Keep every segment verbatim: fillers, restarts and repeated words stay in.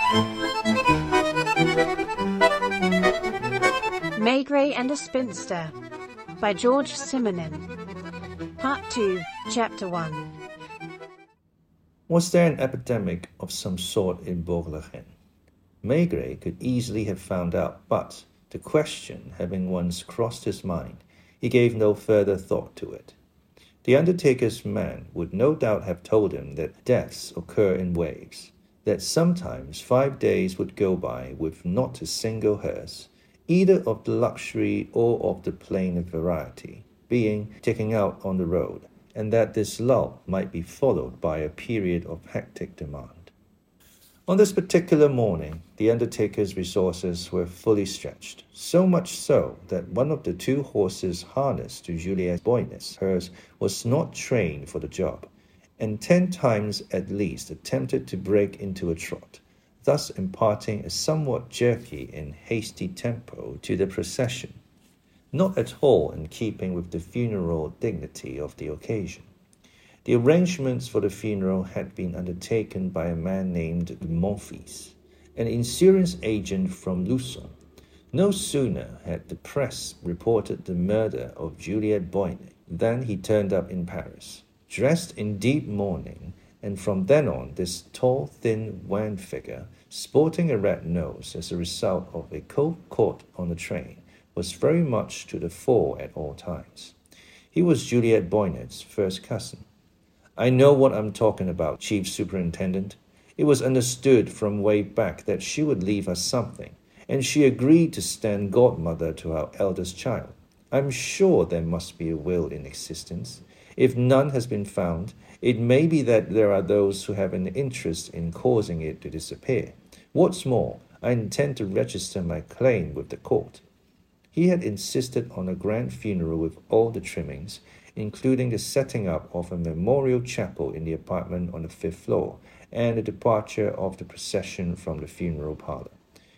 Maigret and a Spinster by George Simenon. Part two, Chapter one. Was there an epidemic of some sort in Bourg-la-Reine? Maigret could easily have found out, but, the question having once crossed his mind, he gave no further thought to it. The undertaker's man would no doubt have told him that deaths occur in waves, that sometimes five days would go by with not a single hearse, either of the luxury or of the plainer variety, being taken out on the road, and that this lull might be followed by a period of hectic demand. On this particular morning, the undertaker's resources were fully stretched, so much so that one of the two horses harnessed to Juliette Boynez's hearse was not trained for the job, and ten times at least attempted to break into a trot, thus imparting a somewhat jerky and hasty tempo to the procession, not at all in keeping with the funeral dignity of the occasion. The arrangements for the funeral had been undertaken by a man named Monfils, an insurance agent from Luçon. No sooner had the press reported the murder of Juliette Boynez than he turned up in Paris, dressed in deep mourning, and from then on this tall, thin, wan figure, sporting a red nose as a result of a cold caught on the train, was very much to the fore at all times. He was Juliette Boynez's first cousin. I know what I'm talking about, Chief Superintendent. It was understood from way back that she would leave us something, and she agreed to stand godmother to our eldest child. I'm sure there must be a will in existence. If none has been found, it may be that there are those who have an interest in causing it to disappear. What's more, I intend to register my claim with the court. He had insisted on a grand funeral with all the trimmings, including the setting up of a memorial chapel in the apartment on the fifth floor, and the departure of the procession from the funeral parlor.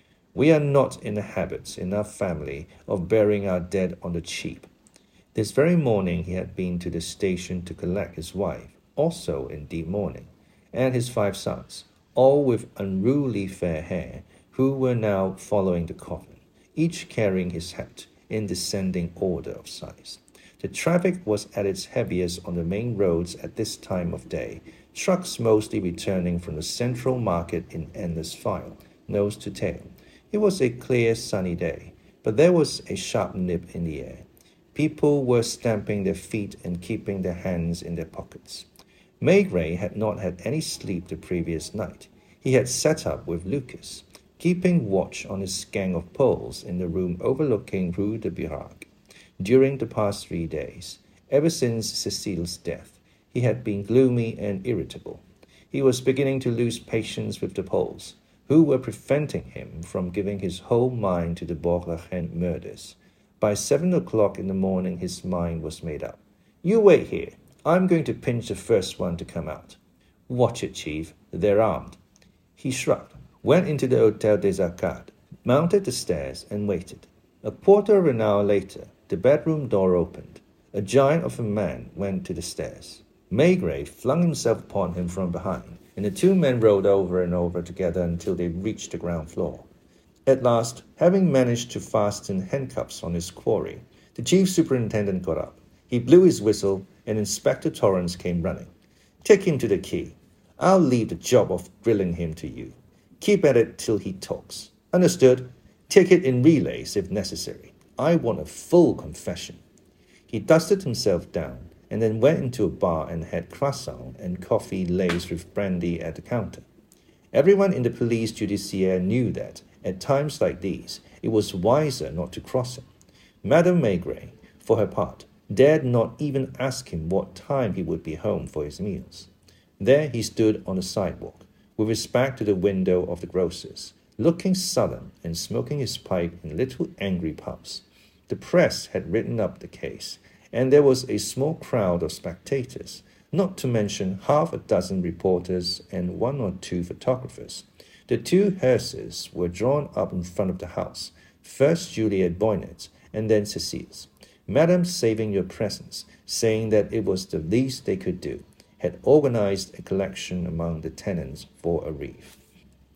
We are not in the habit in our family of burying our dead on the cheap. This very morning he had been to the station to collect his wife, also in deep mourning, and his five sons, all with unruly fair hair, who were now following the coffin, each carrying his hat in descending order of size. The traffic was at its heaviest on the main roads at this time of day, trucks mostly returning from the central market in endless file, nose to tail. It was a clear, sunny day, but there was a sharp nip in the air. People were stamping their feet and keeping their hands in their pockets. Maigret had not had any sleep the previous night. He had sat up with Lucas, keeping watch on his gang of Poles in the room overlooking Rue de Birague. During the past three days, ever since Cecile's death, he had been gloomy and irritable. He was beginning to lose patience with the Poles, who were preventing him from giving his whole mind to the Bourg-la-Reine murders. By seven o'clock in the morning his mind was made up. You wait here. I'm going to pinch the first one to come out. Watch it, Chief. They're armed. He shrugged, went into the Hôtel des Arcades, mounted the stairs, and waited. A quarter of an hour later, the bedroom door opened. A giant of a man went to the stairs. Maigret flung himself upon him from behind, and the two men rolled over and over together until they reached the ground floor. At last, having managed to fasten handcuffs on his quarry, the chief superintendent got up. He blew his whistle, and Inspector Torrance came running. Take him to the quay. I'll leave the job of grilling him to you. Keep at it till he talks. Understood? Take it in relays if necessary. I want a full confession. He dusted himself down, and then went into a bar and had croissant and coffee laced with brandy at the counter. Everyone in the police judiciaire knew that, at times like these, it was wiser not to cross him. Madame Maigret, for her part, dared not even ask him what time he would be home for his meals. There he stood on the sidewalk, with his back to the window of the grocer's, looking sullen and smoking his pipe in little angry puffs. The press had written up the case, and there was a small crowd of spectators, not to mention half a dozen reporters and one or two photographers. The two hearses were drawn up in front of the house, first Juliette Boynez's and then Cecile's. Madame, saving your presence, saying that it was the least they could do, had organized a collection among the tenants for a wreath.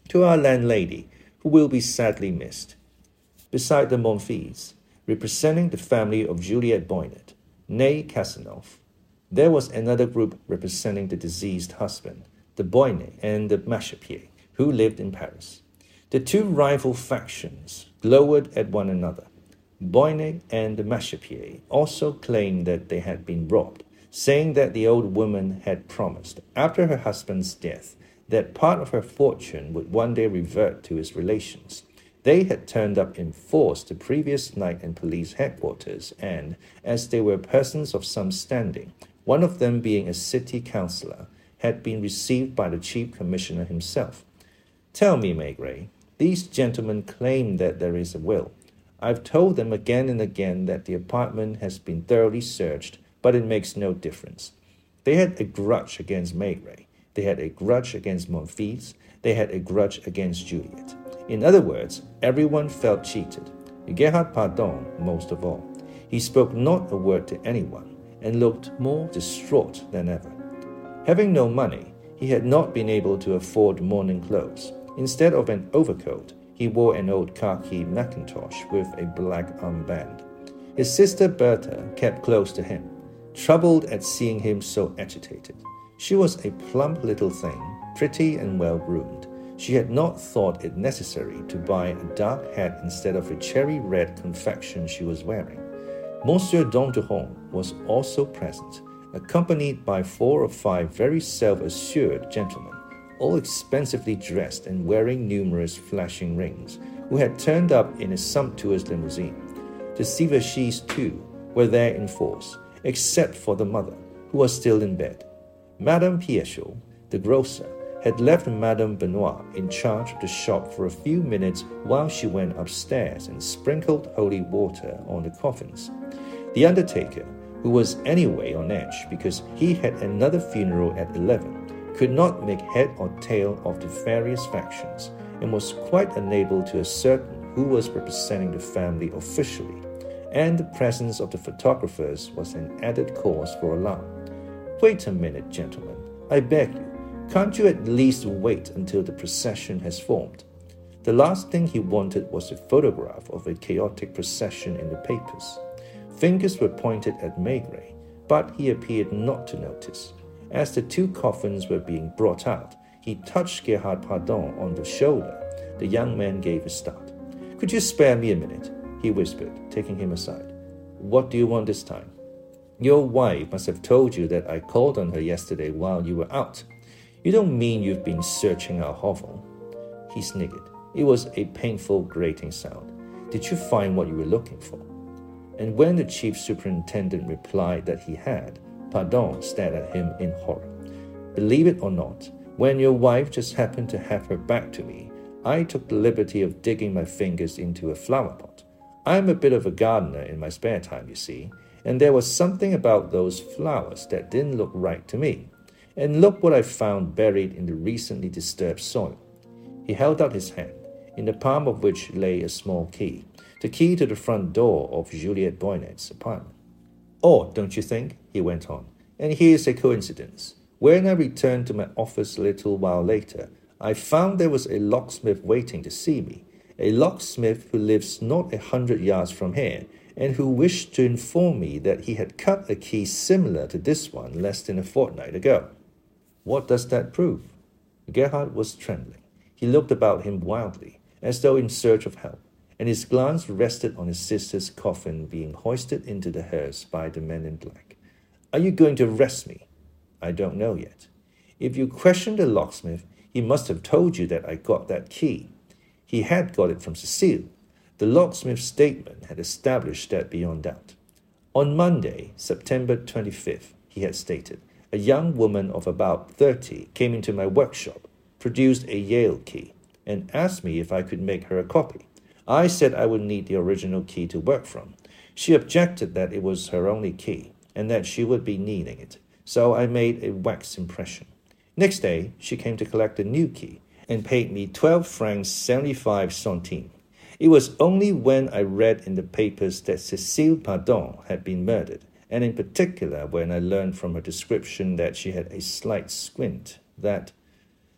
To our landlady, who will be sadly missed. Beside the Monfils, representing the family of Juliette Boynet, née Casanov, there was another group representing the deceased husband, the Boynet and the Machepier, who lived in Paris. The two rival factions glowered at one another. Boynet and the Machepier also claimed that they had been robbed, saying that the old woman had promised, after her husband's death, that part of her fortune would one day revert to his relations. They had turned up in force the previous night in police headquarters, and, as they were persons of some standing, one of them being a city councillor, had been received by the chief commissioner himself. Tell me, Maigret, these gentlemen claim that there is a will. I've told them again and again that the apartment has been thoroughly searched, but it makes no difference. They had a grudge against Maigret. They had a grudge against Monfils. They had a grudge against Juliette. In other words, everyone felt cheated. Gerhard Pardon most of all. He spoke not a word to anyone and looked more distraught than ever. Having no money, he had not been able to afford mourning clothes. Instead of an overcoat, he wore an old khaki mackintosh with a black armband. His sister Bertha kept close to him, troubled at seeing him so agitated. She was a plump little thing, pretty and well-groomed. She had not thought it necessary to buy a dark hat instead of a cherry-red confection she was wearing. Monsieur d'Anduron was also present, accompanied by four or five very self-assured gentlemen, all expensively dressed and wearing numerous flashing rings, who had turned up in a sumptuous limousine. The Sivachis, too, were there in force, except for the mother, who was still in bed. Madame Piechot, the grocer, had left Madame Benoit in charge of the shop for a few minutes while she went upstairs and sprinkled holy water on the coffins. The undertaker, who was anyway on edge because he had another funeral at eleven, could not make head or tail of the various factions, and was quite unable to ascertain who was representing the family officially, and the presence of the photographers was an added cause for alarm. Wait a minute, gentlemen, I beg you. Can't you at least wait until the procession has formed? The last thing he wanted was a photograph of a chaotic procession in the papers. Fingers were pointed at Maigret, but he appeared not to notice. As the two coffins were being brought out, he touched Gerhard Pardon on the shoulder. The young man gave a start. "Could you spare me a minute?" he whispered, taking him aside. "What do you want this time?" "Your wife must have told you that I called on her yesterday while you were out. You don't mean you've been searching our hovel?" He sniggered. It was a painful, grating sound. "Did you find what you were looking for?" And when the chief superintendent replied that he had, Pardon stared at him in horror. "Believe it or not, when your wife just happened to have her back to me, I took the liberty of digging my fingers into a flower pot. I'm a bit of a gardener in my spare time, you see, and there was something about those flowers that didn't look right to me. And look what I found buried in the recently disturbed soil." He held out his hand, in the palm of which lay a small key, the key to the front door of Juliette Boynet's apartment. "Odd, don't you think?" he went on. "And here's a coincidence. When I returned to my office a little while later, I found there was a locksmith waiting to see me, a locksmith who lives not a hundred yards from here, and who wished to inform me that he had cut a key similar to this one less than a fortnight ago." "What does that prove?" Gerhard was trembling. He looked about him wildly, as though in search of help, and his glance rested on his sister's coffin being hoisted into the hearse by the men in black. "Are you going to arrest me?" "I don't know yet. If you question the locksmith, he must have told you that I got that key. He had got it from Cecile. The locksmith's statement had established that beyond doubt. On Monday, September twenty-fifth, he had stated, a young woman of about thirty came into my workshop, produced a Yale key, and asked me if I could make her a copy. I said I would need the original key to work from. She objected that it was her only key, and that she would be needing it, so I made a wax impression. Next day, she came to collect a new key, and paid me twelve francs seventy-five centimes. It was only when I read in the papers that Cécile Pardon had been murdered, and in particular when I learned from her description that she had a slight squint, that...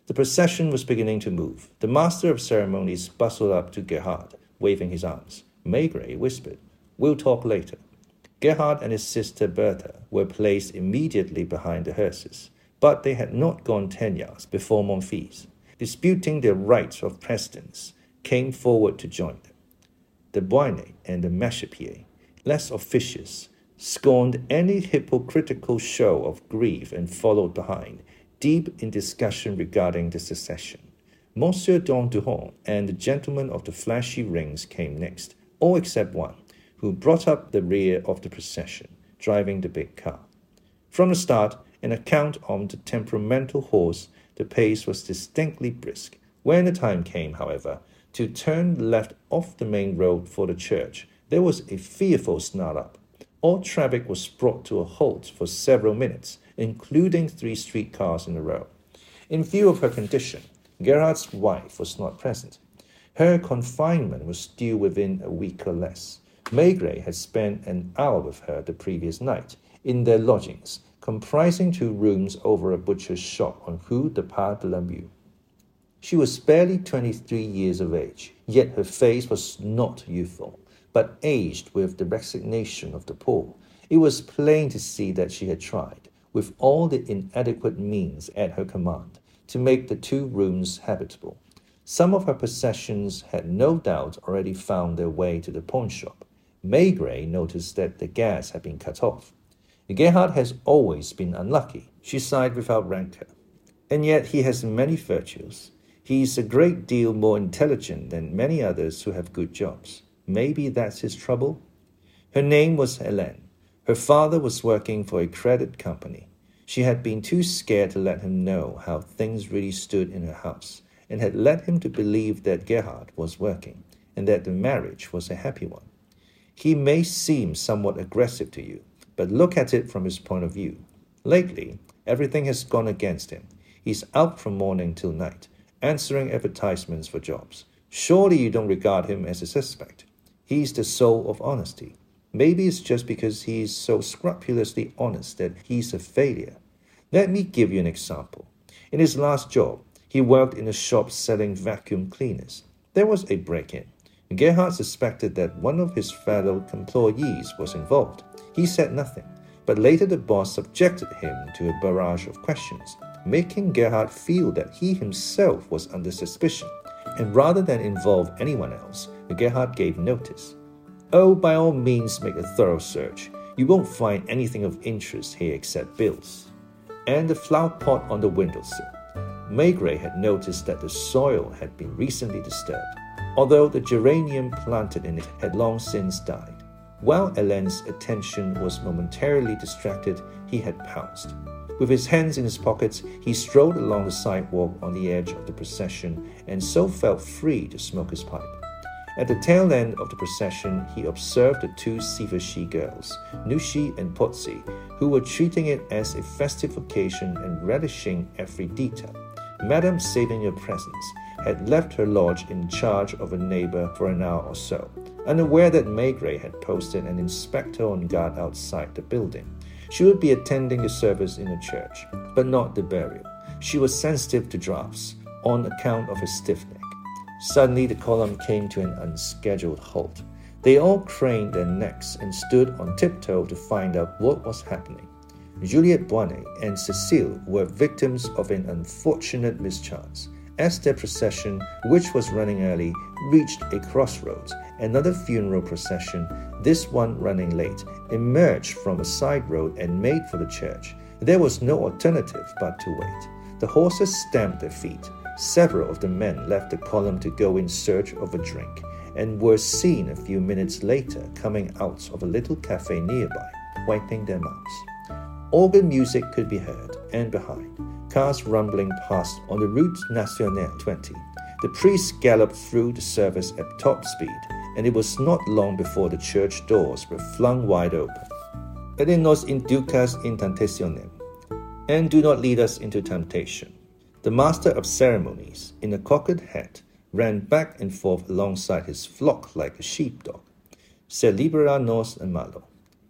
The procession was beginning to move. The master of ceremonies bustled up to Gerhard, waving his arms. Maigret whispered, "We'll talk later." Gerhard and his sister Bertha were placed immediately behind the hearses, but they had not gone ten yards before Monfils, disputing their rights of precedence, came forward to join them. The Boinet and the Machepier, less officious, scorned any hypocritical show of grief and followed behind, deep in discussion regarding the succession. Monsieur d'Anduhon and the gentleman of the flashy rings came next, all except one, who brought up the rear of the procession, driving the big car. From the start, an account on the temperamental horse, the pace was distinctly brisk. When the time came, however, to turn left off the main road for the church, there was a fearful snarl-up. All traffic was brought to a halt for several minutes, including three streetcars in a row. In view of her condition, Gerhard's wife was not present. Her confinement was due within a week or less. Maigret had spent an hour with her the previous night in their lodgings, comprising two rooms over a butcher's shop on Rue de Pas de la Mue. She was barely twenty-three years of age, yet her face was not youthful, but aged with the resignation of the poor. It was plain to see that she had tried, with all the inadequate means at her command, to make the two rooms habitable. Some of her possessions had no doubt already found their way to the pawnshop. Maigret noticed that the gas had been cut off. Gerhard has always been unlucky, she sighed without rancor. And yet he has many virtues. He is a great deal more intelligent than many others who have good jobs. Maybe that's his trouble? Her name was Hélène. Her father was working for a credit company. She had been too scared to let him know how things really stood in her house, and had led him to believe that Gerhard was working, and that the marriage was a happy one. He may seem somewhat aggressive to you, but look at it from his point of view. Lately, everything has gone against him. He's out from morning till night, answering advertisements for jobs. Surely you don't regard him as a suspect. He's the soul of honesty. Maybe it's just because he's so scrupulously honest that he's a failure. Let me give you an example. In his last job, he worked in a shop selling vacuum cleaners. There was a break-in. Gerhard suspected that one of his fellow employees was involved. He said nothing, but later the boss subjected him to a barrage of questions, making Gerhard feel that he himself was under suspicion, and rather than involve anyone else, Gerhard gave notice. "Oh, by all means make a thorough search. You won't find anything of interest here except bills." And the flower pot on the windowsill. Maigret had noticed that the soil had been recently disturbed, although the geranium planted in it had long since died. While Hélène's attention was momentarily distracted, he had pounced. With his hands in his pockets, he strolled along the sidewalk on the edge of the procession and so felt free to smoke his pipe. At the tail end of the procession, he observed the two Sivashy girls, Nushi and Potsi, who were treating it as a festive occasion and relishing every detail. Madame, saving your presence, had left her lodge in charge of a neighbor for an hour or so, unaware that Maigret had posted an inspector on guard outside the building. She would be attending the service in the church, but not the burial. She was sensitive to drafts, on account of her stiff neck. Suddenly the column came to an unscheduled halt. They all craned their necks and stood on tiptoe to find out what was happening. Juliette Boinet and Cécile were victims of an unfortunate mischance. As their procession, which was running early, reached a crossroads, another funeral procession, this one running late, emerged from a side road and made for the church. There was no alternative but to wait. The horses stamped their feet. Several of the men left the column to go in search of a drink, and were seen a few minutes later coming out of a little cafe nearby, wiping their mouths. Organ music could be heard, and behind, cars rumbling past on the Route Nationale twenty. The priest galloped through the service at top speed, and it was not long before the church doors were flung wide open. Et nos inducas in tentationem, and do not lead us into temptation. The master of ceremonies, in a cocked hat, ran back and forth alongside his flock like a sheepdog. Se libera nos en malo,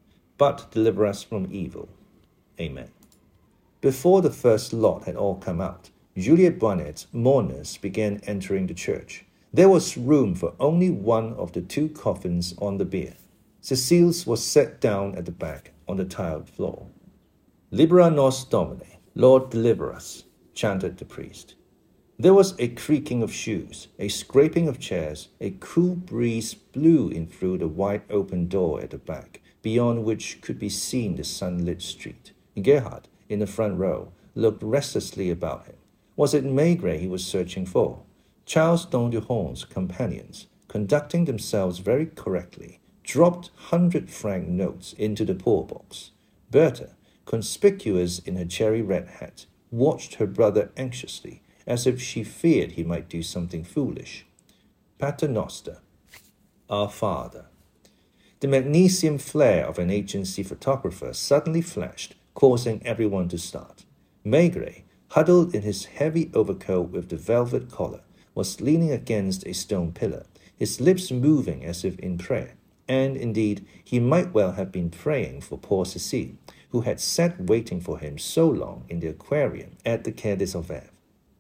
but deliver us from evil. Amen. Before the first lot had all come out, Juliet Bonnet's mourners began entering the church. There was room for only one of the two coffins on the bier. Cecile's was set down at the back on the tiled floor. Libera nos Domine, Lord deliver us, chanted the priest. There was a creaking of shoes, a scraping of chairs. A cool breeze blew in through the wide open door at the back, beyond which could be seen the sunlit street. Gerhard, in the front row, looked restlessly about him. Was it Maigret he was searching for? Charles d'Anduhon's companions, conducting themselves very correctly, dropped hundred-franc notes into the poor box. Bertha, conspicuous in her cherry-red hat, watched her brother anxiously, as if she feared he might do something foolish. Pater Noster, Our Father. The magnesium flare of an agency photographer suddenly flashed, causing everyone to start. Maigret, huddled in his heavy overcoat with the velvet collar, was leaning against a stone pillar, his lips moving as if in prayer. And, indeed, he might well have been praying for poor Cecile, who had sat waiting for him so long in the aquarium at the Quai des Orfèvres.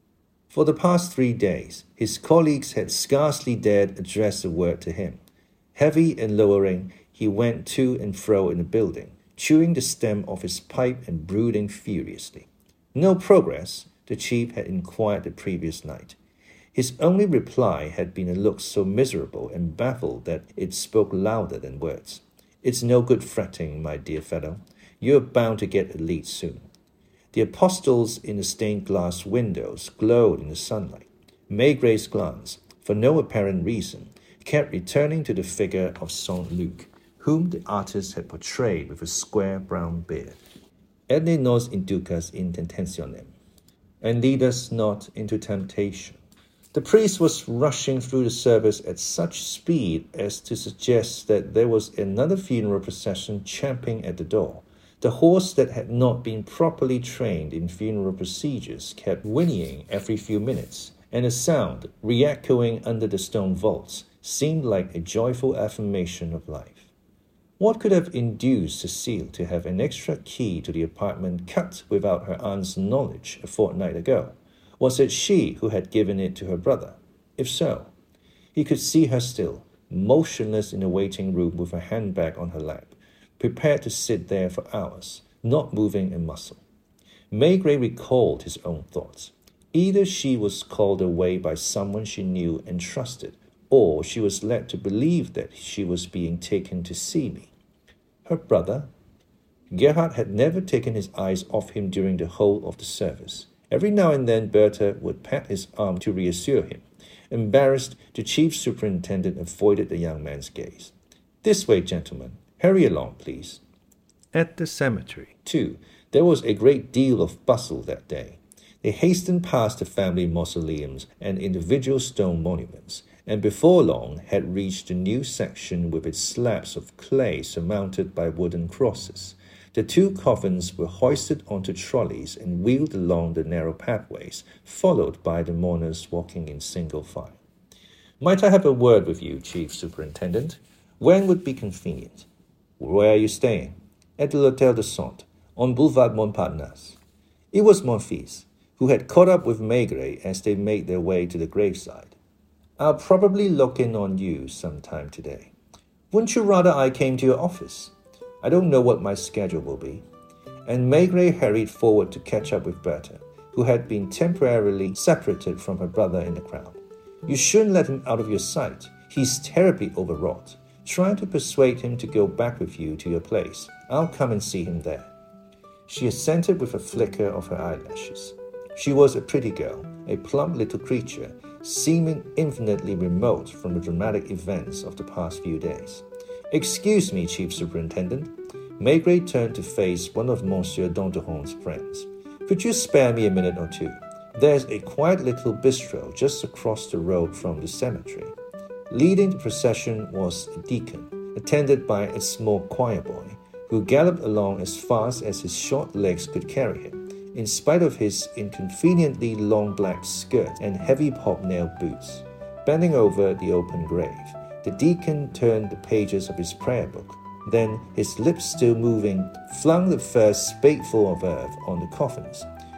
For the past three days, his colleagues had scarcely dared address a word to him. Heavy and lowering, he went to and fro in the building, chewing the stem of his pipe and brooding furiously. No progress, the chief had inquired the previous night. His only reply had been a look so miserable and baffled that it spoke louder than words. It's no good fretting, my dear fellow. You're bound to get a lead soon. The apostles in the stained-glass windows glowed in the sunlight. Maigret's glance, for no apparent reason, kept returning to the figure of Saint Luc, whom the artist had portrayed with a square brown beard. Et ne nos inducas in tentationem, and lead us not into temptation. The priest was rushing through the service at such speed as to suggest that there was another funeral procession champing at the door. The horse that had not been properly trained in funeral procedures kept whinnying every few minutes, and a sound, re-echoing under the stone vaults, seemed like a joyful affirmation of life. What could have induced Cecile to have an extra key to the apartment cut without her aunt's knowledge a fortnight ago? Was it she who had given it to her brother? If so, he could see her still, motionless in the waiting room with her handbag on her lap, prepared to sit there for hours, not moving a muscle. Maigret recalled his own thoughts. Either she was called away by someone she knew and trusted, or she was led to believe that she was being taken to see me. Her brother? Gerhard had never taken his eyes off him during the whole of the service. Every now and then Bertha would pat his arm to reassure him. Embarrassed, the chief superintendent avoided the young man's gaze. This way, gentlemen. Hurry along, please. At the cemetery, too, there was a great deal of bustle that day. They hastened past the family mausoleums and individual stone monuments, and before long had reached the new section with its slabs of clay surmounted by wooden crosses. The two coffins were hoisted onto trolleys and wheeled along the narrow pathways, followed by the mourners walking in single file. Might I have a word with you, Chief Superintendent? When would be convenient? Where are you staying? At the L'Hôtel de Saintes, on Boulevard Montparnasse. It was Monfils, who had caught up with Maigret as they made their way to the graveside. I'll probably look in on you sometime today. Wouldn't you rather I came to your office? I don't know what my schedule will be. And Maigret hurried forward to catch up with Bertha, who had been temporarily separated from her brother in the crowd. You shouldn't let him out of your sight. He's terribly overwrought. Try to persuade him to go back with you to your place. I'll come and see him there. She assented with a flicker of her eyelashes. She was a pretty girl, a plump little creature, seeming infinitely remote from the dramatic events of the past few days. Excuse me, Chief Superintendent. Maigret turned to face one of Monsieur d'Anduhon's friends. Could you spare me a minute or two? There's a quiet little bistro just across the road from the cemetery. Leading the procession was a deacon, attended by a small choir boy, who galloped along as fast as his short legs could carry him, in spite of his inconveniently long black skirt and heavy hobnail boots. Bending over the open grave, the deacon turned the pages of his prayer book, then, his lips still moving, flung the first spadeful of earth on the coffins.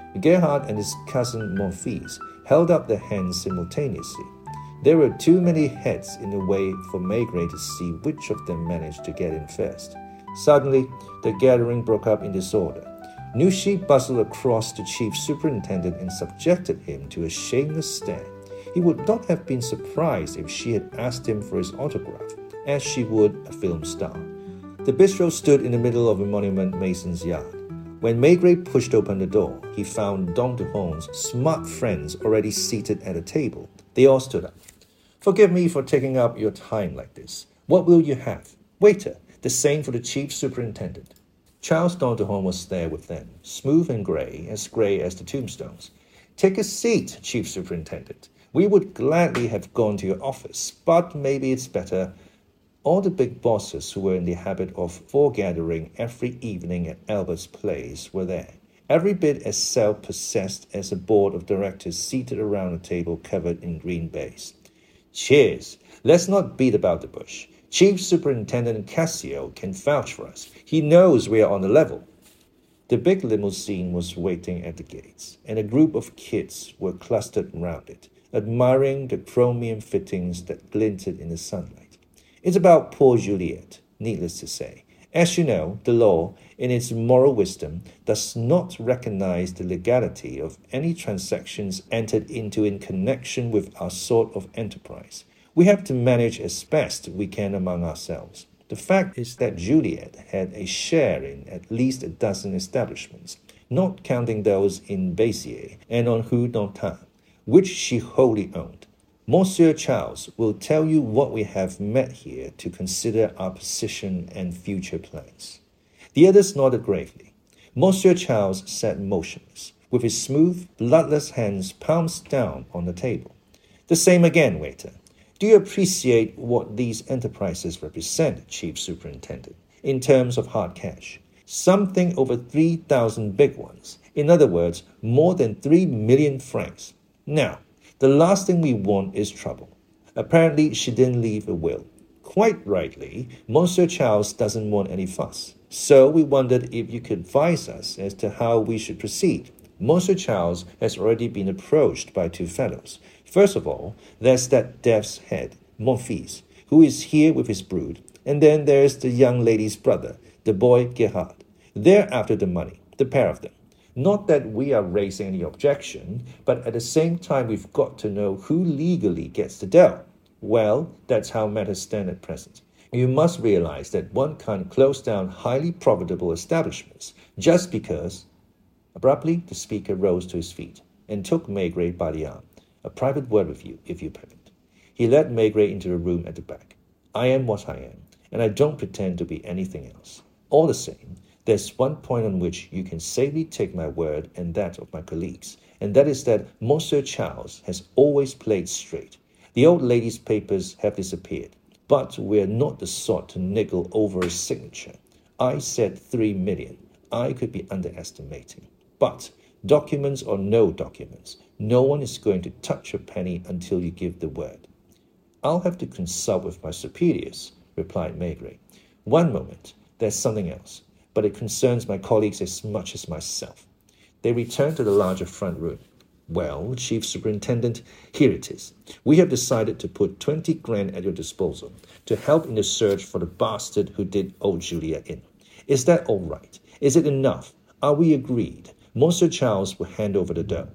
Gerhard and his cousin Monfils held up their hands simultaneously. There were too many heads in the way for Maigret to see which of them managed to get in first. Suddenly, the gathering broke up in disorder. Nushi bustled across the chief superintendent and subjected him to a shameless stare. He would not have been surprised if she had asked him for his autograph, as she would a film star. The bistro stood in the middle of a monument mason's yard. When Maigret pushed open the door, he found Don Duhon's smart friends already seated at a table. They all stood up. "Forgive me for taking up your time like this. What will you have?" "Waiter, the same for the chief superintendent." Charles Don Duhon was there with them, smooth and grey, as grey as the tombstones. "Take a seat, chief superintendent. We would gladly have gone to your office, but maybe it's better." All the big bosses who were in the habit of foregathering every evening at Albert's place were there, every bit as self-possessed as a board of directors seated around a table covered in green baize. "Cheers! Let's not beat about the bush. Chief Superintendent Cassio can vouch for us. He knows we are on the level." The big limousine was waiting at the gates, and a group of kids were clustered round it, admiring the chromium fittings that glinted in the sunlight. It's about poor Juliet, needless to say. As you know, the law, in its moral wisdom, does not recognize the legality of any transactions entered into in connection with our sort of enterprise. We have to manage as best we can among ourselves. The fact is that Juliet had a share in at least a dozen establishments, not counting those in Béziers and on Rue d'Antin, which she wholly owned. Monsieur Charles will tell you what we have met here to consider our position and future plans. The others nodded gravely. Monsieur Charles sat motionless, with his smooth, bloodless hands palms down on the table. "The same again, waiter. Do you appreciate what these enterprises represent, Chief Superintendent, in terms of hard cash? Something over three thousand big ones. In other words, more than three million francs. Now, the last thing we want is trouble. Apparently, she didn't leave a will. Quite rightly, Monsieur Charles doesn't want any fuss. So we wondered if you could advise us as to how we should proceed. Monsieur Charles has already been approached by two fellows. First of all, there's that death's head, Monfils, who is here with his brood. And then there's the young lady's brother, the boy Gerhard. They're after the money, the pair of them. Not that we are raising any objection, but at the same time we've got to know who legally gets the dough. Well, that's how matters stand at present. You must realize that one can't close down highly profitable establishments just because... Abruptly, the speaker rose to his feet and took Maigret by the arm. "A private word with you, if you permit." He led Maigret into the room at the back. "I am what I am, and I don't pretend to be anything else. All the same, there's one point on which you can safely take my word and that of my colleagues, and that is that Monsieur Charles has always played straight. The old lady's papers have disappeared, but we're not the sort to niggle over a signature. I said three million. I could be underestimating. But, documents or no documents, no one is going to touch a penny until you give the word." "I'll have to consult with my superiors," replied Maigret. "One moment, there's something else, but it concerns my colleagues as much as myself." They returned to the larger front room. "Well, Chief Superintendent, here it is. We have decided to put twenty grand at your disposal to help in the search for the bastard who did old Julia in. Is that all right? Is it enough? Are we agreed? Monsieur Charles will hand over the dough."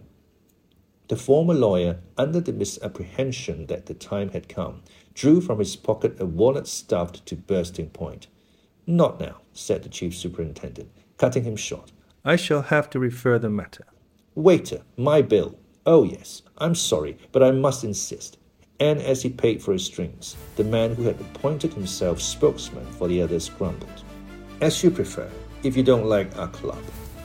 The former lawyer, under the misapprehension that the time had come, drew from his pocket a wallet stuffed to bursting point. "Not now," said the chief superintendent, cutting him short. "I shall have to refer the matter." "Waiter, my bill." "Oh, yes, I'm sorry, but I must insist." And as he paid for his drinks, the man who had appointed himself spokesman for the others grumbled. "As you prefer, if you don't like our club."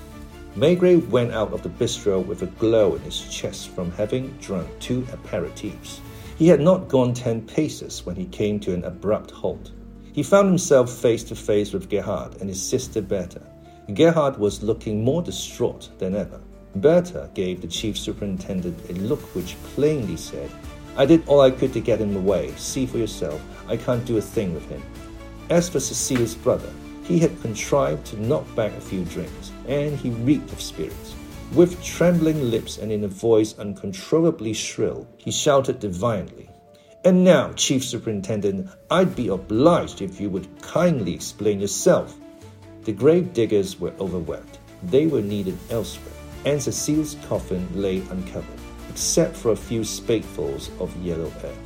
Maigret went out of the bistro with a glow in his chest from having drunk two aperitifs. He had not gone ten paces when he came to an abrupt halt. He found himself face to face with Gerhard and his sister Bertha. Gerhard was looking more distraught than ever. Bertha gave the chief superintendent a look which plainly said, "I did all I could to get him away. See for yourself. I can't do a thing with him." As for Cecile's brother, he had contrived to knock back a few drinks, and he reeked of spirits. With trembling lips and in a voice uncontrollably shrill, he shouted defiantly, "And now, Chief Superintendent, I'd be obliged if you would kindly explain yourself." The grave diggers were overworked. They were needed elsewhere, and Cecile's coffin lay uncovered, except for a few spadefuls of yellow earth.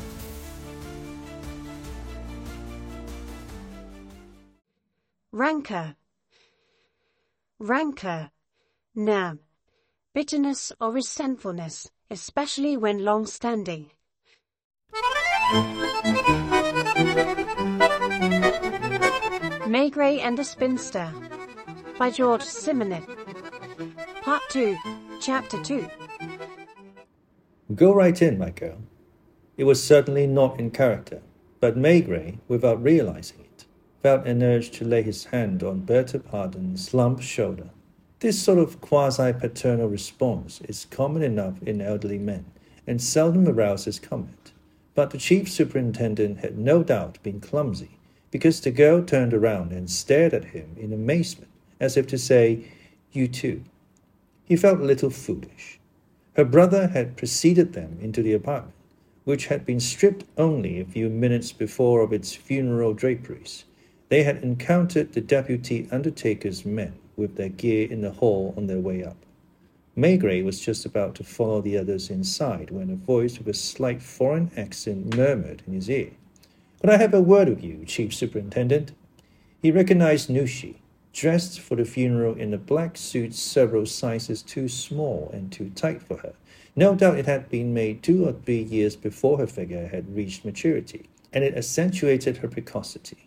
Rancor. Rancor. Noun. Bitterness or resentfulness, especially when long-standing. Maigret and the Spinster by George Simenon. Part two, Chapter two. Go right in, my girl. It was certainly not in character, but Maigret, without realizing it, felt an urge to lay his hand on Bertha Pardon's plump shoulder. This sort of quasi-paternal response is common enough in elderly men, and seldom arouses comment. But the chief superintendent had no doubt been clumsy, because the girl turned around and stared at him in amazement, as if to say, "You too." He felt a little foolish. Her brother had preceded them into the apartment, which had been stripped only a few minutes before of its funeral draperies. They had encountered the deputy undertaker's men with their gear in the hall on their way up. Maigret was just about to follow the others inside when a voice with a slight foreign accent murmured in his ear, "Could I have a word with you, Chief Superintendent?" He recognized Nushi, dressed for the funeral in a black suit several sizes too small and too tight for her. No doubt it had been made two or three years before her figure had reached maturity, and it accentuated her precocity.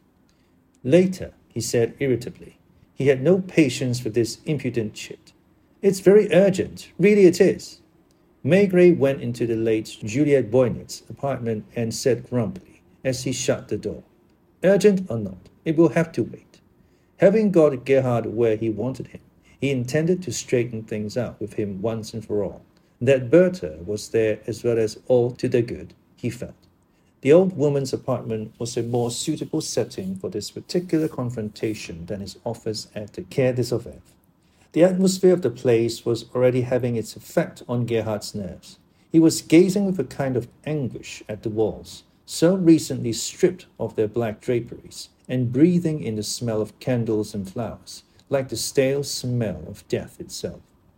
Later, he said irritably, he had no patience with this impudent chit. "It's very urgent, really it is." Maigret went into the late Juliette Boynet's apartment and said grumpily, as he shut the door, "Urgent or not, it will have to wait." Having got Gerhard where he wanted him, he intended to straighten things out with him once and for all. That Bertha was there as well as all to the good, he felt. The old woman's apartment was a more suitable setting for this particular confrontation than his office at the Quai des Orfèvres. The atmosphere of the place was already having its effect on Gerhard's nerves. He was gazing with a kind of anguish at the walls, so recently stripped of their black draperies, and breathing in the smell of candles and flowers, like the stale smell of death itself.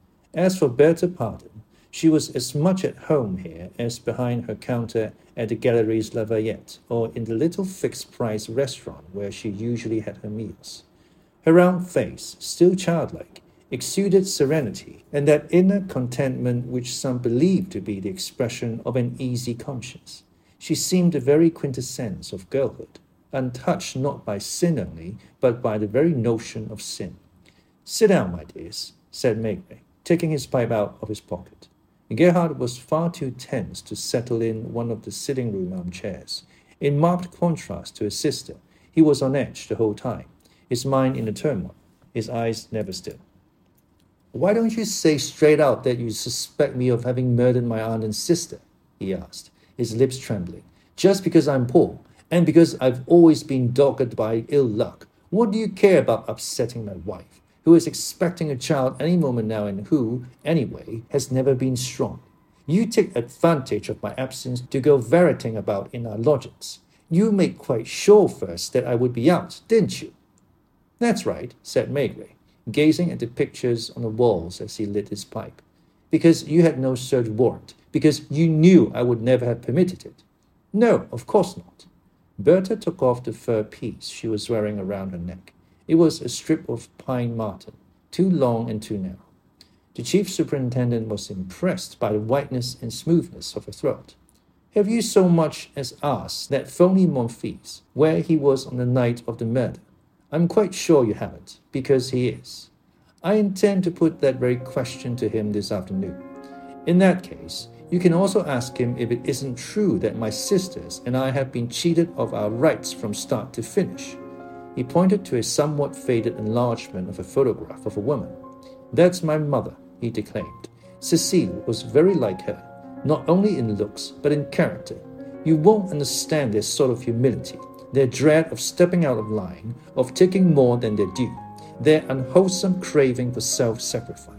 As for Bertha Pardon, she was as much at home here as behind her counter at the Galeries Lafayette or in the little fixed-price restaurant where she usually had her meals. Her round face, still childlike, exuded serenity and that inner contentment which some believed to be the expression of an easy conscience. She seemed the very quintessence of girlhood, untouched not by sin only, but by the very notion of sin. "Sit down, my dears," said Maigret, taking his pipe out of his pocket. Gerhard was far too tense to settle in one of the sitting-room armchairs. In marked contrast to his sister, he was on edge the whole time, his mind in a turmoil, his eyes never still. "Why don't you say straight out that you suspect me of having murdered my aunt and sister?" he asked, his lips trembling. "Just because I'm poor, and because I've always been dogged by ill luck, what do you care about upsetting my wife, who is expecting a child any moment now and who, anyway, has never been strong? You take advantage of my absence to go ferreting about in our lodgings. You made quite sure first that I would be out, didn't you?" "That's right," said Maigret, gazing at the pictures on the walls as he lit his pipe. "Because you had no search warrant, because you knew I would never have permitted it." "No, of course not." Bertha took off the fur piece she was wearing around her neck. It was a strip of pine marten, too long and too narrow. The chief superintendent was impressed by the whiteness and smoothness of her throat. "Have you so much as asked that phony Monfils where he was on the night of the murder? I'm quite sure you haven't, because he is. I intend to put that very question to him this afternoon. In that case, you can also ask him if it isn't true that my sisters and I have been cheated of our rights from start to finish." He pointed to a somewhat faded enlargement of a photograph of a woman. "That's my mother," he declaimed. "Cecile was very like her, not only in looks, but in character. You won't understand their sort of humility, their dread of stepping out of line, of taking more than their due, their unwholesome craving for self-sacrifice.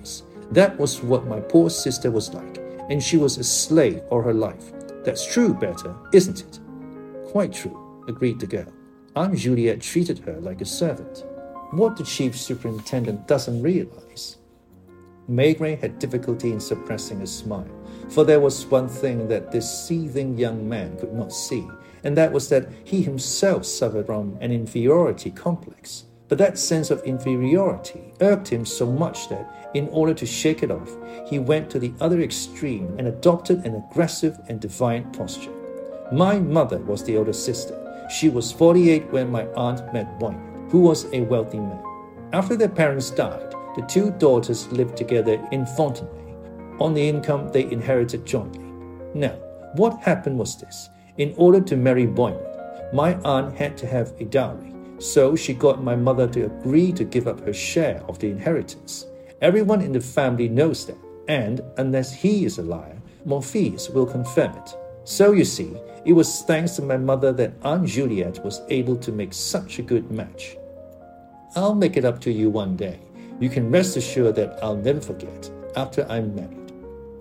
That was what my poor sister was like, and she was a slave all her life. That's true, Bertha, isn't it? Quite true, agreed the girl. Aunt Juliet treated her like a servant. What the chief superintendent doesn't realize. Maigret had difficulty in suppressing a smile, for there was one thing that this seething young man could not see, and that was that he himself suffered from an inferiority complex. But that sense of inferiority irked him so much that, in order to shake it off, he went to the other extreme and adopted an aggressive and defiant posture. My mother was the older sister. She was forty-eight when my aunt met Boynton, who was a wealthy man. After their parents died, the two daughters lived together in Fontenay on the income they inherited jointly. Now, what happened was this. In order to marry Boynton, my aunt had to have a dowry, so she got my mother to agree to give up her share of the inheritance. Everyone in the family knows that, and unless he is a liar, Monfils will confirm it. So you see, it was thanks to my mother that Aunt Juliet was able to make such a good match. I'll make it up to you one day. You can rest assured that I'll never forget after I'm married.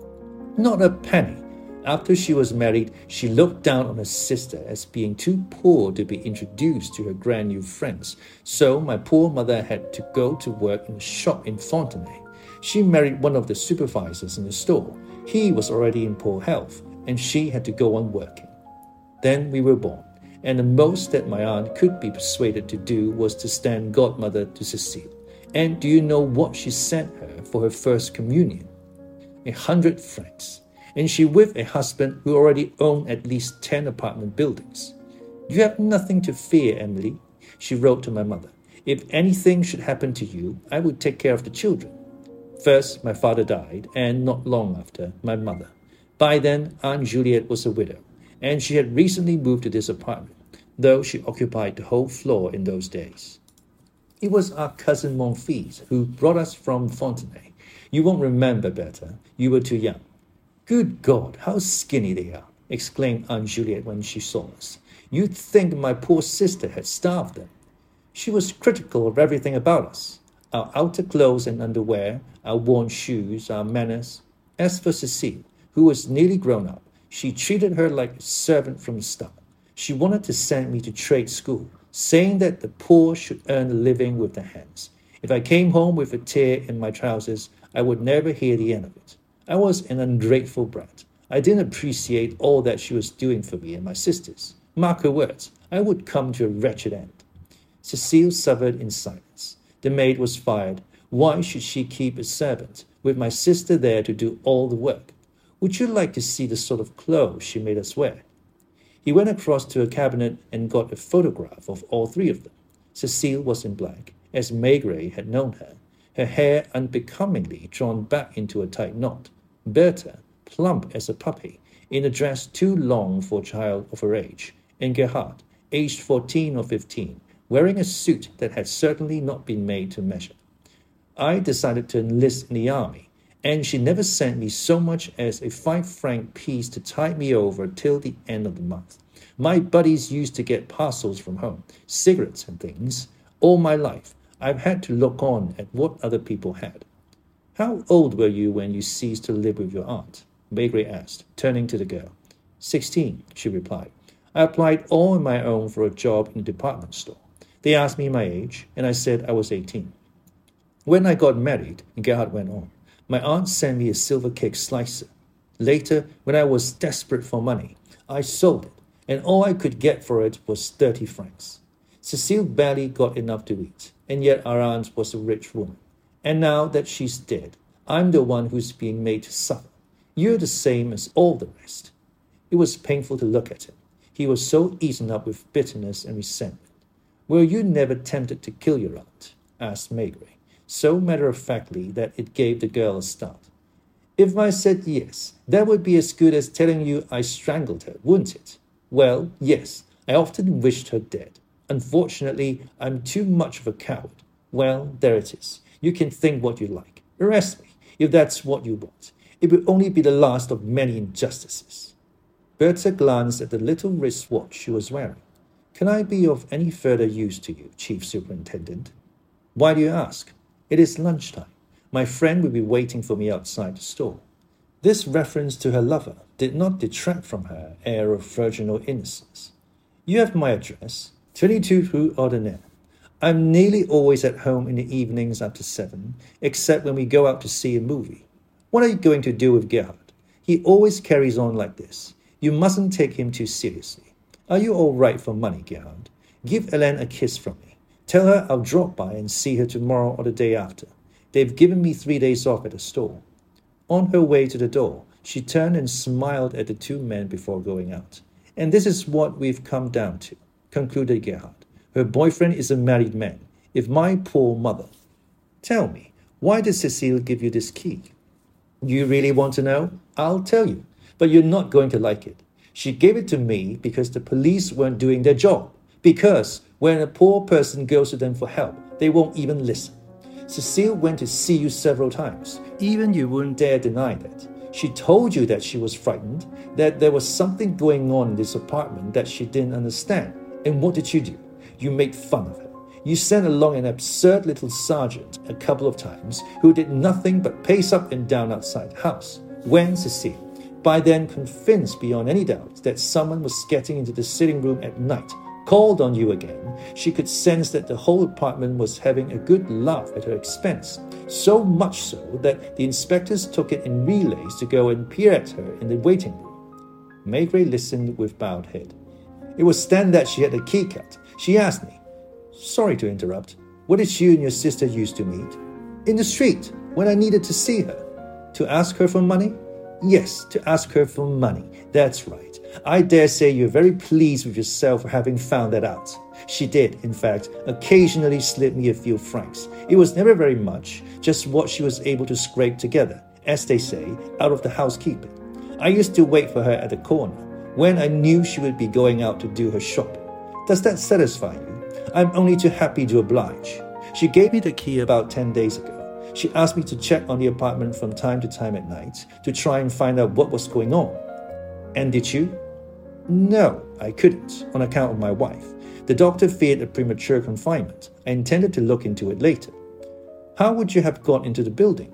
Not a penny. After she was married, she looked down on her sister as being too poor to be introduced to her grand new friends, so my poor mother had to go to work in a shop in Fontenay. She married one of the supervisors in the store. He was already in poor health, and she had to go on working. Then we were born, and the most that my aunt could be persuaded to do was to stand godmother to Cecile. And do you know what she sent her for her first communion? A hundred francs. And she with a husband who already owned at least ten apartment buildings. You have nothing to fear, Emily, she wrote to my mother. If anything should happen to you, I would take care of the children. First, my father died, and not long after, my mother. By then, Aunt Juliet was a widow, and she had recently moved to this apartment, though she occupied the whole floor in those days. It was our cousin Monfils who brought us from Fontenay. You won't remember, Bertha. You were too young. Good God, how skinny they are, exclaimed Aunt Juliet when she saw us. You'd think my poor sister had starved them. She was critical of everything about us, our outer clothes and underwear, our worn shoes, our manners. As for Cecile, who was nearly grown up, she treated her like a servant from the start. She wanted to send me to trade school, saying that the poor should earn a living with their hands. If I came home with a tear in my trousers, I would never hear the end of it. I was an ungrateful brat. I didn't appreciate all that she was doing for me and my sisters. Mark her words, I would come to a wretched end. Cecile suffered in silence. The maid was fired. Why should she keep a servant, with my sister there to do all the work? Would you like to see the sort of clothes she made us wear? He went across to a cabinet and got a photograph of all three of them. Cecile was in black, as Maigret had known her, her hair unbecomingly drawn back into a tight knot. Bertha, plump as a puppy, in a dress too long for a child of her age, and Gerhard, aged fourteen or fifteen, wearing a suit that had certainly not been made to measure. I decided to enlist in the army, and she never sent me so much as a five-franc piece to tide me over till the end of the month. My buddies used to get parcels from home, cigarettes and things. All my life, I've had to look on at what other people had. How old were you when you ceased to live with your aunt? Maigret asked, turning to the girl. Sixteen, she replied. I applied all on my own for a job in a department store. They asked me my age, and I said I was eighteen. When I got married, Gerhard went on, my aunt sent me a silver cake slicer. Later, when I was desperate for money, I sold it, and all I could get for it was thirty francs. Cecile barely got enough to eat, and yet our aunt was a rich woman. And now that she's dead, I'm the one who's being made to suffer. You're the same as all the rest. It was painful to look at him. He was so eaten up with bitterness and resentment. Were you never tempted to kill your aunt? Asked Maigret, so matter-of-factly that it gave the girl a start. If I said yes, that would be as good as telling you I strangled her, wouldn't it? Well, yes, I often wished her dead. Unfortunately, I'm too much of a coward. Well, there it is. You can think what you like. Arrest me, if that's what you want. It will only be the last of many injustices. Bertha glanced at the little wristwatch she was wearing. Can I be of any further use to you, Chief Superintendent? Why do you ask? It is lunchtime. My friend will be waiting for me outside the store. This reference to her lover did not detract from her air of virginal innocence. You have my address, twenty-two Rue Ordinaire. I'm nearly always at home in the evenings after seven, except when we go out to see a movie. What are you going to do with Gerhard? He always carries on like this. You mustn't take him too seriously. Are you all right for money, Gerhard? Give Hélène a kiss from me. Tell her I'll drop by and see her tomorrow or the day after. They've given me three days off at the store. On her way to the door, she turned and smiled at the two men before going out. And this is what we've come down to, concluded Gerhard. Her boyfriend is a married man. If my poor mother... Tell me, why did Cecile give you this key? You really want to know? I'll tell you, but you're not going to like it. She gave it to me because the police weren't doing their job. Because when a poor person goes to them for help, they won't even listen. Cecile went to see you several times. Even you wouldn't dare deny that. She told you that she was frightened, that there was something going on in this apartment that she didn't understand. And what did you do? You made fun of her. You sent along an absurd little sergeant a couple of times who did nothing but pace up and down outside the house. When Cecile, by then convinced beyond any doubt that someone was getting into the sitting room at night, called on you again, she could sense that the whole apartment was having a good laugh at her expense, so much so that the inspectors took it in relays to go and peer at her in the waiting room. Maigret listened with bowed head. It was then that she had a key cut. She asked me, "Sorry to interrupt. Where did you and your sister used to meet?" "In the street, when I needed to see her." "To ask her for money?" "Yes, to ask her for money. That's right. I dare say you're very pleased with yourself for having found that out." She did, in fact, occasionally slip me a few francs. It was never very much, just what she was able to scrape together, as they say, out of the housekeeping. I used to wait for her at the corner, when I knew she would be going out to do her shopping. Does that satisfy you? I'm only too happy to oblige. She gave me the key about ten days ago. She asked me to check on the apartment from time to time at night to try and find out what was going on. And did you? No, I couldn't, on account of my wife. The doctor feared a premature confinement. I intended to look into it later. How would you have got into the building?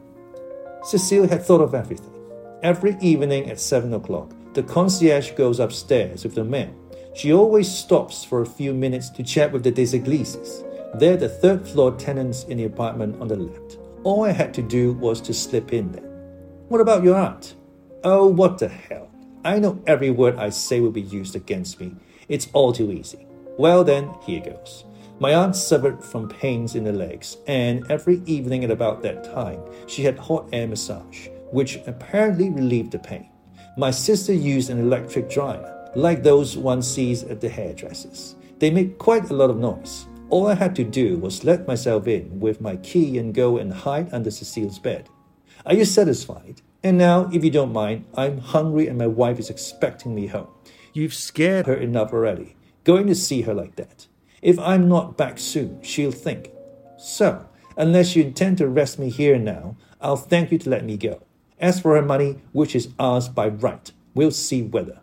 Cecile had thought of everything. Every evening at seven o'clock, the concierge goes upstairs with the mail. She always stops for a few minutes to chat with the Desaglises. They're the third-floor tenants in the apartment on the left. All I had to do was to slip in there. What about your aunt? Oh, what the hell. I know every word I say will be used against me. It's all too easy. Well then, here goes. My aunt suffered from pains in the legs, and every evening at about that time, she had hot air massage, which apparently relieved the pain. My sister used an electric dryer, like those one sees at the hairdressers. They make quite a lot of noise. All I had to do was let myself in with my key and go and hide under Cecile's bed. Are you satisfied? And now, if you don't mind, I'm hungry and my wife is expecting me home. You've scared her enough already, going to see her like that. If I'm not back soon, she'll think. So, unless you intend to arrest me here and now, I'll thank you to let me go. As for her money, which is ours by right, we'll see whether.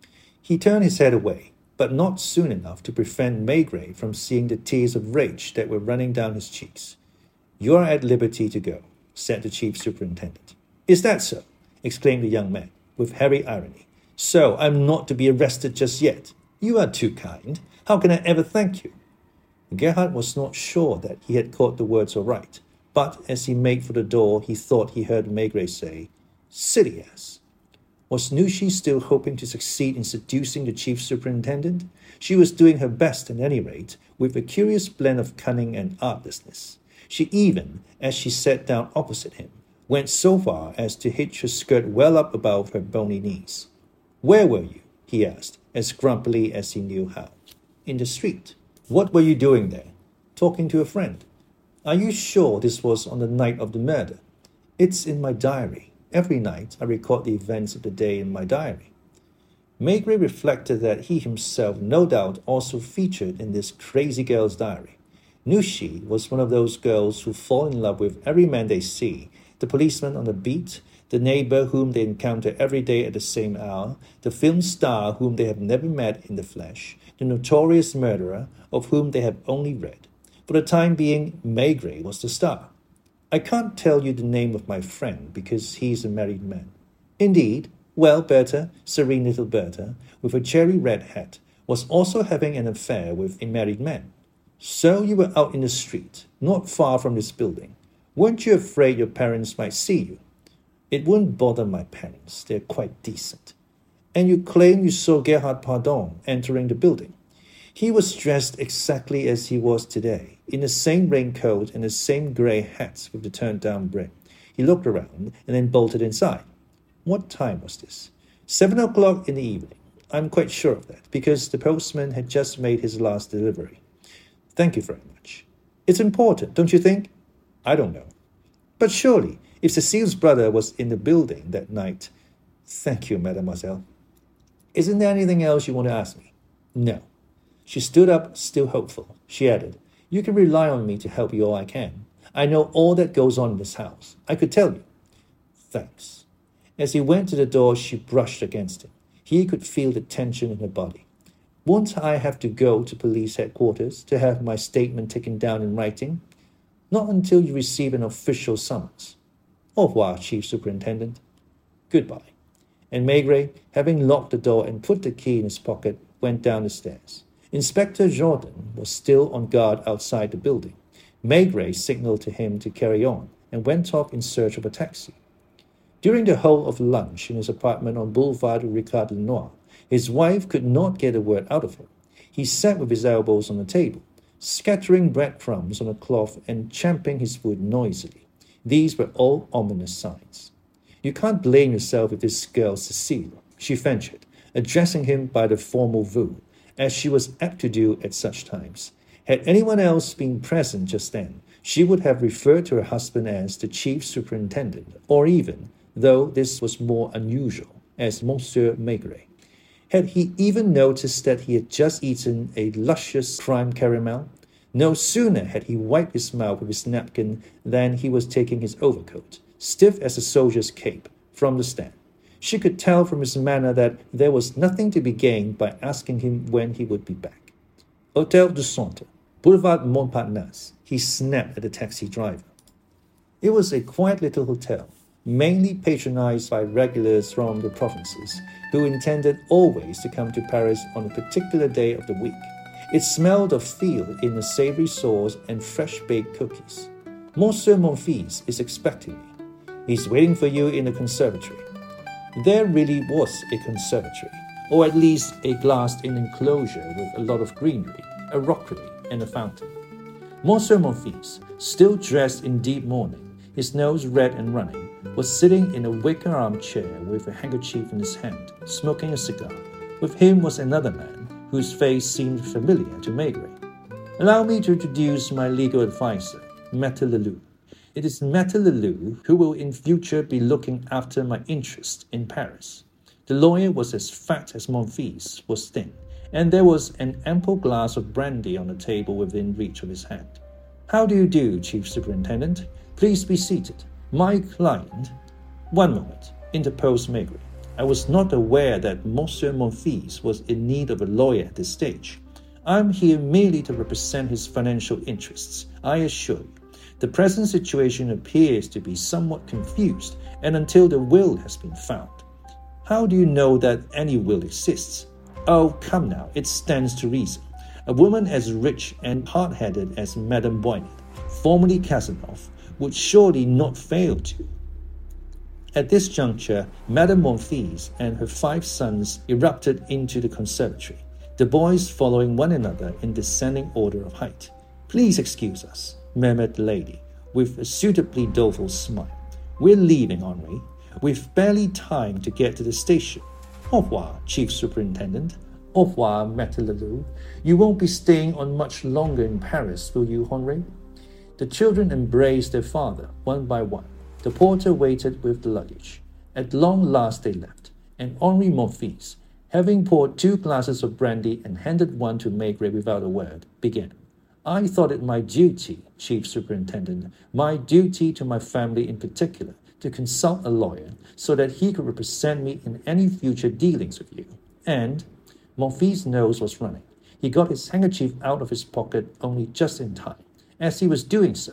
He turned his head away, but not soon enough to prevent Maigret from seeing the tears of rage that were running down his cheeks. "You are at liberty to go," said the chief superintendent. "Is that so?" exclaimed the young man, with heavy irony. "So I'm not to be arrested just yet? You are too kind. How can I ever thank you?" Gerhard was not sure that he had caught the words aright, but as he made for the door, he thought he heard Maigret say, "Silly ass." Was Nushi still hoping to succeed in seducing the chief superintendent? She was doing her best at any rate, with a curious blend of cunning and artlessness. She even, as she sat down opposite him, went so far as to hitch her skirt well up above her bony knees. "Where were you?" he asked, as grumpily as he knew how. "In the street." "What were you doing there?" "Talking to a friend." "Are you sure this was on the night of the murder?" "It's in my diary. Every night I record the events of the day in my diary." Maigret reflected that he himself no doubt also featured in this crazy girl's diary. Nushi was one of those girls who fall in love with every man they see, the policeman on the beat, the neighbor whom they encounter every day at the same hour, the film star whom they have never met in the flesh, the notorious murderer of whom they have only read. For the time being, Maigret was the star. I can't tell you the name of my friend because he's a married man. Indeed, well, Bertha, serene little Bertha, with a cherry red hat, was also having an affair with a married man. So you were out in the street, not far from this building. Weren't you afraid your parents might see you? It wouldn't bother my parents. They're quite decent. And you claim you saw Gerhard Pardon entering the building. He was dressed exactly as he was today, in the same raincoat and the same grey hat with the turned-down brim. He looked around and then bolted inside. What time was this? Seven o'clock in the evening. I'm quite sure of that, because the postman had just made his last delivery. Thank you very much. It's important, don't you think? I don't know. But surely, if Cecile's brother was in the building that night... Thank you, mademoiselle. Isn't there anything else you want to ask me? No. She stood up, still hopeful. She added, You can rely on me to help you all I can. I know all that goes on in this house. I could tell you. Thanks. As he went to the door, she brushed against him. He could feel the tension in her body. Won't I have to go to police headquarters to have my statement taken down in writing? Not until you receive an official summons. Au revoir, Chief Superintendent. Goodbye. And Maigret, having locked the door and put the key in his pocket, went down the stairs. Inspector Jourdan was still on guard outside the building. Maigret signaled to him to carry on and went off in search of a taxi. During the whole of lunch in his apartment on Boulevard Ricard Lenoir, his wife could not get a word out of him. He sat with his elbows on the table, scattering breadcrumbs on a cloth and champing his food noisily. These were all ominous signs. You can't blame yourself with this girl Cecile, she ventured, addressing him by the formal vous, as she was apt to do at such times. Had anyone else been present just then, she would have referred to her husband as the chief superintendent, or even, though this was more unusual, as Monsieur Maigret. Had he even noticed that he had just eaten a luscious crème caramel? No sooner had he wiped his mouth with his napkin than he was taking his overcoat, stiff as a soldier's cape, from the stand. She could tell from his manner that there was nothing to be gained by asking him when he would be back. Hôtel du Centre, Boulevard Montparnasse, he snapped at the taxi driver. It was a quiet little hotel, mainly patronized by regulars from the provinces, who intended always to come to Paris on a particular day of the week. It smelled of field in a savory sauce and fresh-baked cookies. Monsieur Monfils is expecting me. He's waiting for you in the conservatory. There really was a conservatory, or at least a glassed-in enclosure with a lot of greenery, a rockery, and a fountain. Monsieur Monfils, still dressed in deep mourning, his nose red and running, was sitting in a wicker armchair with a handkerchief in his hand, smoking a cigar. With him was another man, whose face seemed familiar to Maigret. Allow me to introduce my legal advisor, Maitre Leloup. It is Maitre Leloup who will in future be looking after my interest in Paris. The lawyer was as fat as Monfils was thin, and there was an ample glass of brandy on the table within reach of his hand. How do you do, Chief Superintendent? Please be seated. My client... One moment, interposed Maigret. I was not aware that Monsieur Monfils was in need of a lawyer at this stage. I'm here merely to represent his financial interests, I assure you. The present situation appears to be somewhat confused, and until the will has been found. How do you know that any will exists? Oh, come now, it stands to reason. A woman as rich and hard-headed as Madame Boynet, formerly Cazenove, would surely not fail to. At this juncture, Madame Monfils and her five sons erupted into the conservatory, the boys following one another in descending order of height. Please excuse us, murmured the lady, with a suitably doleful smile. We're leaving, Henri. We've barely time to get to the station. Au revoir, Chief Superintendent. Au revoir, Maitre Leloup. You won't be staying on much longer in Paris, will you, Henri? The children embraced their father, one by one. The porter waited with the luggage. At long last they left, and Henri Monfils, having poured two glasses of brandy and handed one to Maigret without a word, began. I thought it my duty, Chief Superintendent, my duty to my family in particular, to consult a lawyer so that he could represent me in any future dealings with you. And Monfils' nose was running. He got his handkerchief out of his pocket only just in time. As he was doing so,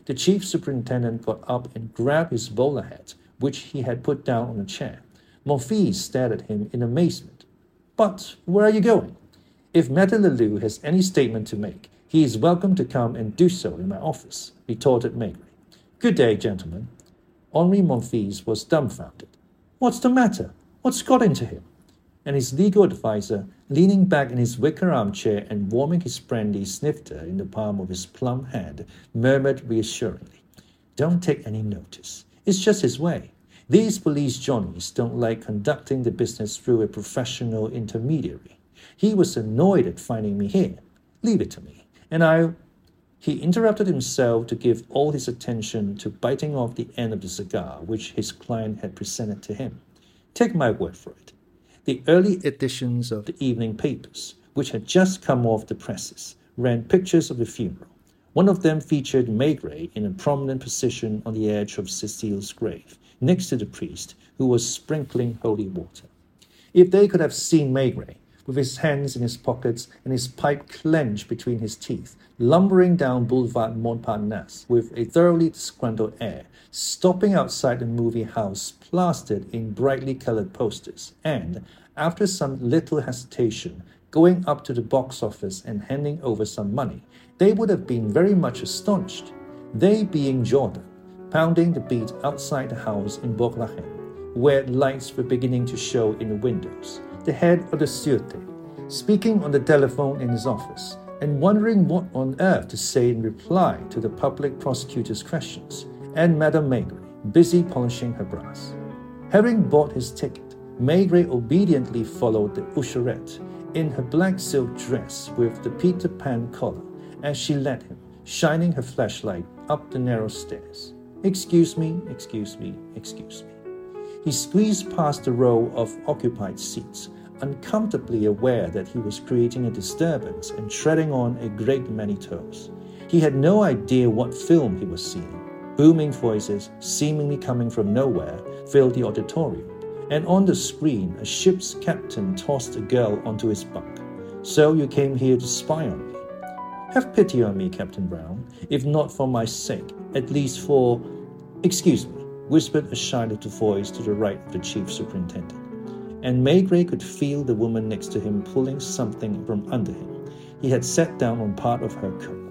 The chief superintendent got up and grabbed his bowler hat, which he had put down on a chair. Monfils stared at him in amazement. "But where are you going?" "If Madame Leloup has any statement to make, he is welcome to come and do so in my office," retorted Maigret. "Good day, gentlemen." Henri Monfils was dumbfounded. "What's the matter? What's got into him?" And his legal adviser, leaning back in his wicker armchair and warming his brandy snifter in the palm of his plump hand, murmured reassuringly, "Don't take any notice. It's just his way. These police Johnnies don't like conducting the business through a professional intermediary. He was annoyed at finding me here. Leave it to me, and I—" He interrupted himself to give all his attention to biting off the end of the cigar which his client had presented to him. Take my word for it. The early editions of the evening papers, which had just come off the presses, ran pictures of the funeral. One of them featured Maigret in a prominent position on the edge of Cécile's grave, next to the priest, who was sprinkling holy water. If they could have seen Maigret, with his hands in his pockets and his pipe clenched between his teeth, lumbering down Boulevard Montparnasse with a thoroughly disgruntled air, stopping outside the movie house plastered in brightly colored posters, and, after some little hesitation, going up to the box office and handing over some money, they would have been very much astonished. They being Jordan, pounding the beat outside the house in Bourg-la-Reine, where lights were beginning to show in the windows, the head of the Sûreté, speaking on the telephone in his office, and wondering what on earth to say in reply to the public prosecutor's questions, and Madame Maigret, busy polishing her brass. Having bought his ticket, Maigret obediently followed the usherette, in her black silk dress with the Peter Pan collar, as she led him, shining her flashlight up the narrow stairs. "Excuse me, excuse me, excuse me." He squeezed past the row of occupied seats, uncomfortably aware that he was creating a disturbance and treading on a great many toes. He had no idea what film he was seeing. Booming voices, seemingly coming from nowhere, filled the auditorium, and on the screen a ship's captain tossed a girl onto his bunk. "So you came here to spy on me? Have pity on me, Captain Brown, if not for my sake, at least for—" "Excuse me," whispered a shy little voice to the right of the chief superintendent, and Maigret could feel the woman next to him pulling something from under him. He had sat down on part of her coat.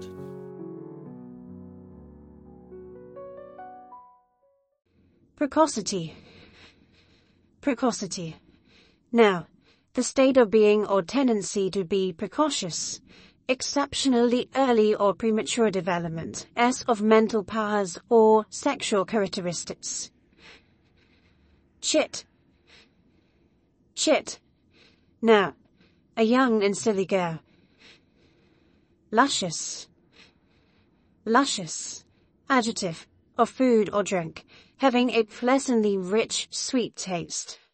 Precocity. Precocity. Now, the state of being or tendency to be precocious, exceptionally early or premature development, as of mental powers or sexual characteristics. Chit. Chit. Now, a young and silly girl. Luscious. Luscious. Adjective, of food or drink, having a pleasantly rich, sweet taste.